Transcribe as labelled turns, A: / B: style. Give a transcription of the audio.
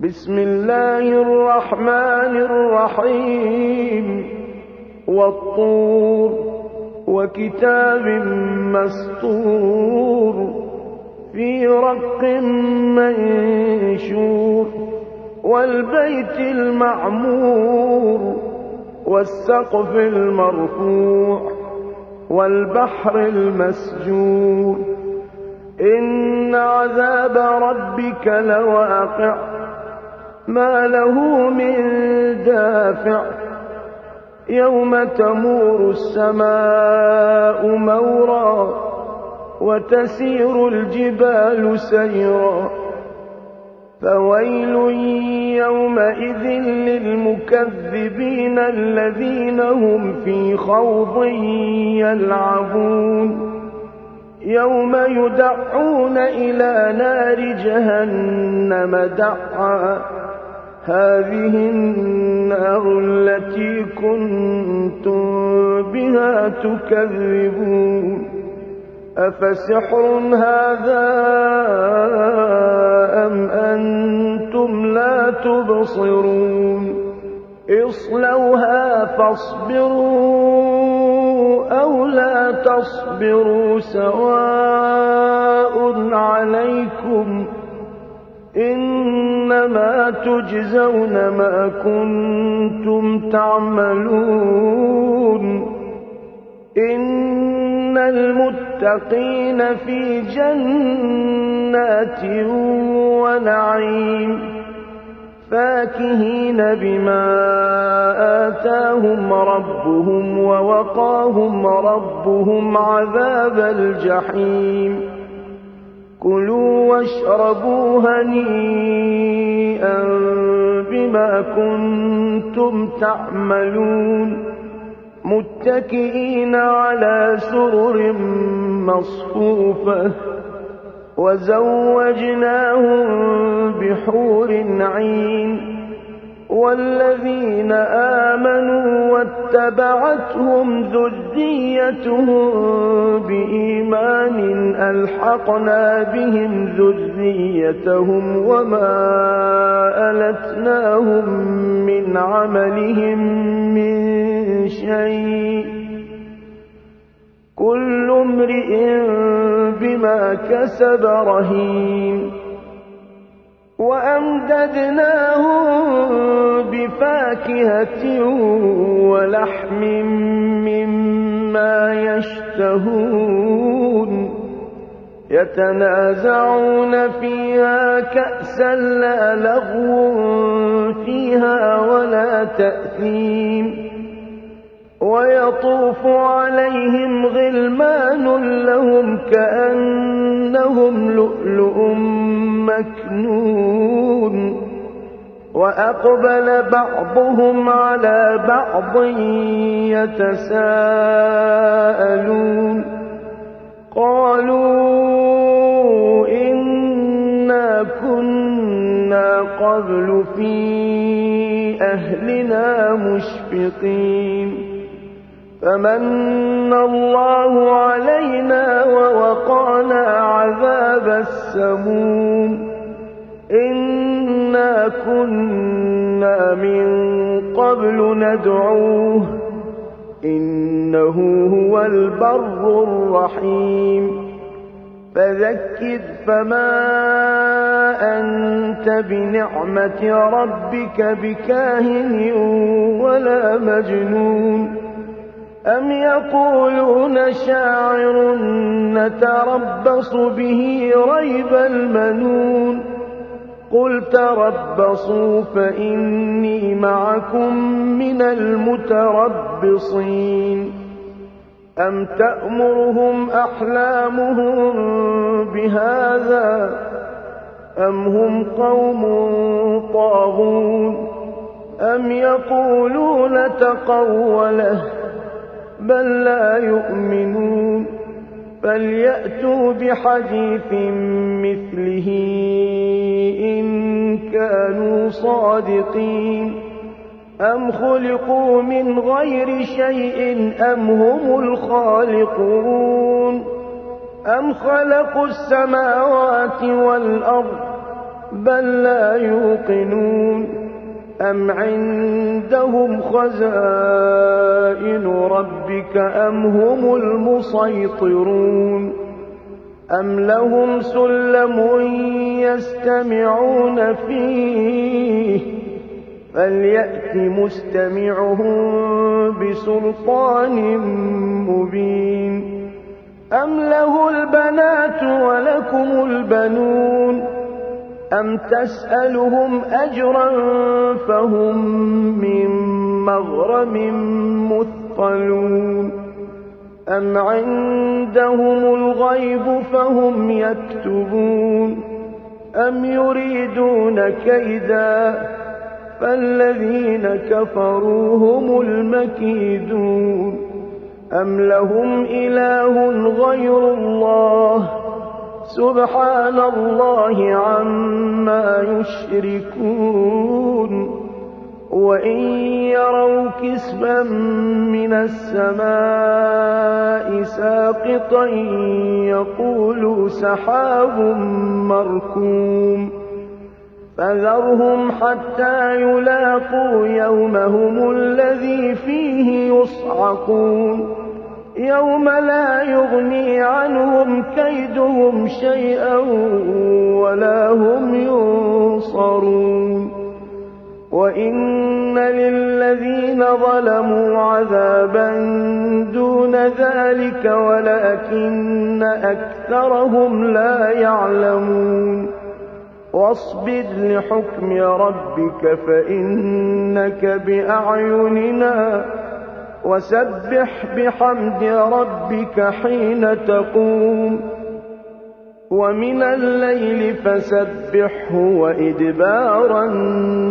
A: بسم الله الرحمن الرحيم والطور وكتاب مسطور في رق منشور والبيت المعمور والسقف المرفوع والبحر المسجور إن عذاب ربك لواقع ما له من دافع يوم تمور السماء مورا وتسير الجبال سيرا فويل يومئذ للمكذبين الذين هم في خوض يلعبون يوم يدعون إلى نار جهنم دعا هذه النار التي كنتم بها تكذبون أفسحر هذا أم أنتم لا تبصرون اصلوها فاصبروا أو لا تصبروا سواء عليكم إنما تجزون ما كنتم تعملون إن المتقين في جنات ونعيم فاكهين بما آتاهم ربهم ووقاهم ربهم عذاب الجحيم كلوا واشربوا هنيئا بما كنتم تعملون متكئين على سرر مصفوفة وزوجناهم بحور عين والذين آمنوا واتبعتهم ذريتهم بإيمان ألحقنا بهم ذريتهم وما ألتناهم من عملهم من شيء كل امرئ بما كسب رهين وأمددناهم بفاكهة ولحم مما يشتهون يتنازعون فيها كأسا لا لغو فيها ولا تأثيم ويطوف عليهم غلمان لهم كأنهم لؤلؤ مكنون وأقبل بعضهم على بعض يتساءلون قالوا إنا كنا قبل في أهلنا مشفقين فمن الله علينا ووقانا عذاب السموم إنا كنا من قبل ندعوه إنه هو البر الرحيم فذكر فما أنت بنعمة ربك بكاهن ولا مجنون أم يقولون شاعر نتربص به ريب المنون قل تربصوا فإني معكم من المتربصين أم تأمرهم أحلامهم بهذا أم هم قوم طاغون أم يقولون تقوله بل لا يؤمنون فليأتوا بحديث مثله إن كانوا صادقين أم خلقوا من غير شيء أم هم الخالقون أم خلقوا السماوات والأرض بل لا يوقنون أم عندهم خزائن ربك أم هم المسيطرون أم لهم سلم يستمعون فيه فليأت مستمعهم بسلطان مبين أم له البنات ولكم البنون أم تسألهم أجرا فهم من مغرم مثقلون أم عندهم الغيب فهم يكتبون أم يريدون كيدا فالذين كفروا هم المكيدون أم لهم إله غير الله سبحان الله عما يشركون وإن يروا كسفا من السماء ساقطا يقولوا سحاب مركوم فذرهم حتى يلاقوا يومهم الذي فيه يصعقون يوم لا يغني عنهم كيدهم شيئا ولا هم ينصرون وإن للذين ظلموا عذابا دون ذلك ولكن أكثرهم لا يعلمون واصبر لحكم ربك فإنك بأعيننا وسبح بحمد ربك حين تقوم ومن الليل فسبحه وإدبار النجوم